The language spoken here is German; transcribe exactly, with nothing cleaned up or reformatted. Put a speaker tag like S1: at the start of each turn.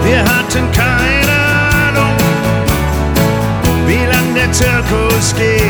S1: Wir hatten keine Ahnung, wie lang der Zirkus geht.